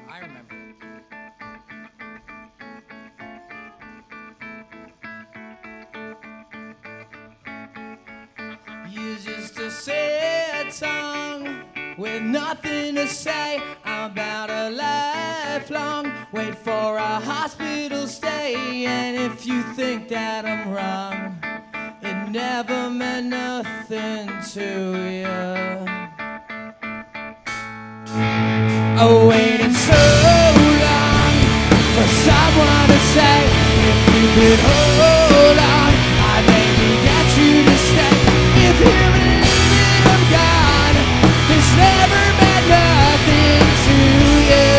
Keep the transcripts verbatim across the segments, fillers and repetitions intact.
I remember it. You're just a sad song with nothing to say about a lifelong wait for a hospital stay. And if you think that I'm wrong, it never meant nothing to you. I waited so long for someone to say, if you could hold on, I'd maybe get you to stay. If you believe that I'm gone, this never meant nothing to you.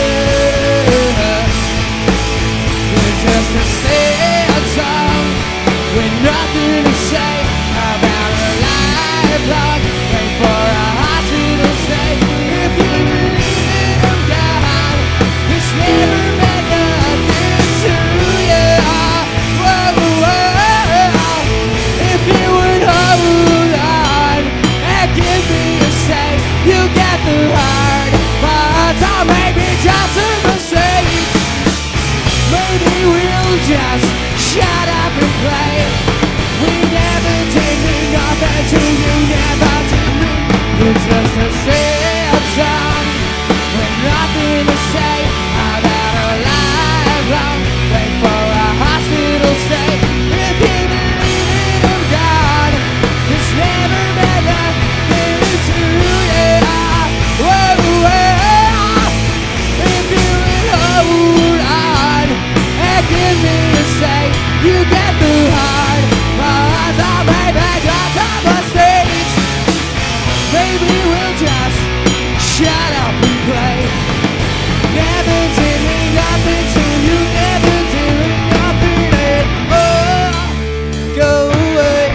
You're just a sad song with nothing to say about a lifelong wait for a hospital stay. If you believe that I'm gone, this never meant nothing to you. Whoa, whoa. If you would hold on and give me a say, you get the hard parts, or maybe just a mistake. Maybe we'll just shut up and play. We never did mean nothing to you, never did mean. It's just a sad song with nothing to say about a lifelong wait for a hospital stay. If you believe that I'm gone, this never meant nothing to you. Whoa, whoa. If you would hold on and give me a say, you get the hard parts, or maybe just a mistake. Maybe we'll just shut up and play. Never did mean nothing to you, never did mean nothing at all. Go away,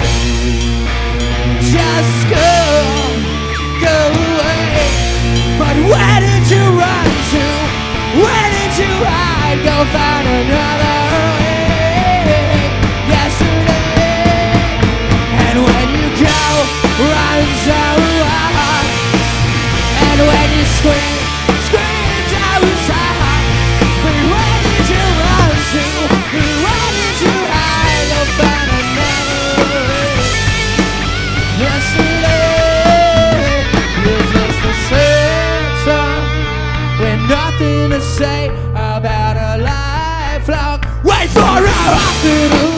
just go, go away. But where did you run to? Where did you hide? Go find another way. Yesterday, and when you go, run so hard. And when you scream, scream so hard. But where did you run to? Where did you hide? Go find another way. Yesterday, you're just a sad song with nothing to say about a lifelong wait for a hospital